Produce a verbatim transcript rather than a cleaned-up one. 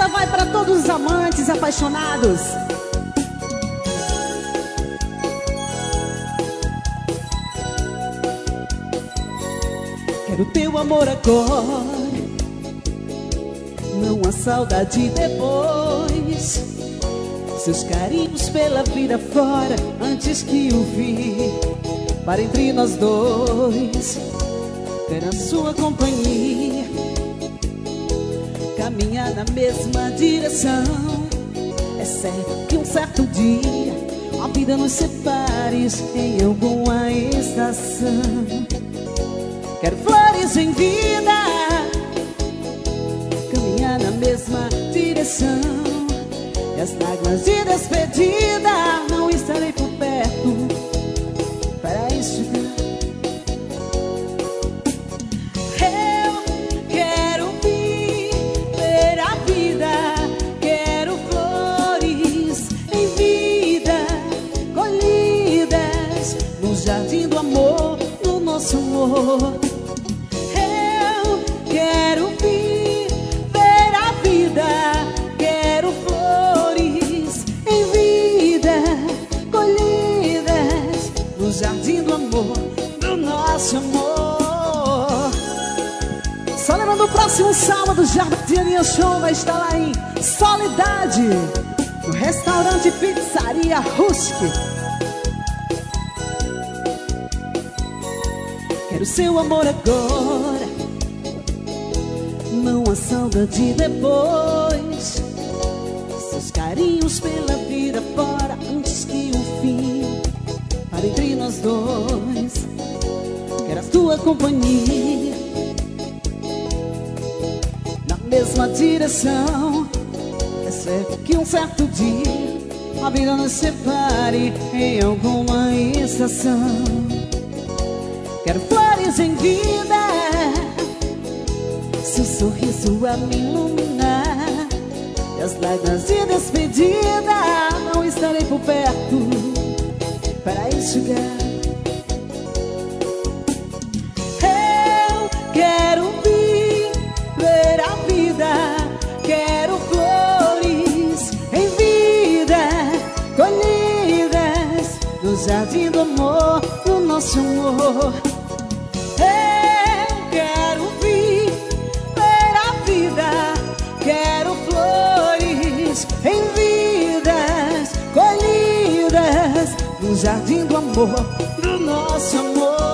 Essa vai para todos os amantes apaixonados. Quero teu amor agora, não há saudade depois. Seus carinhos pela vida fora, antes que o fim para entre nós dois. Quero a sua companhia, caminhar na mesma direção. É certo que um certo dia a vida nos separe em alguma estação. Quero flores em vida, caminhar na mesma direção. E as lágrimas de despedida, não estarei por perto para enxugar. Eu quero viver a vida, quero flores em vida, colhidas no jardim do amor, no nosso amor. Eu quero viver a vida, quero flores em vida, colhidas no jardim do amor, do nosso amor. Só lembrando, o próximo sábado, Jardim Show vai estar lá em Soledade, no restaurante Pizzaria Rusque. Quero seu amor agora, não há saudade depois. Seus carinhos pela vida fora, antes que o fim para entre nós dois. Quero a tua companhia, na mesma direção. É certo que um certo dia a vida nos separe em alguma estação. Quero flores em vida, seu sorriso a me iluminar. E as lágrimas de despedida, não estarei por perto para enxugar. Eu quero viver a vida, quero flores em vida, colhidas no jardim do amor, no nosso amor. Eu quero viver a vida, quero flores em vidas colhidas no jardim do amor, do nosso amor.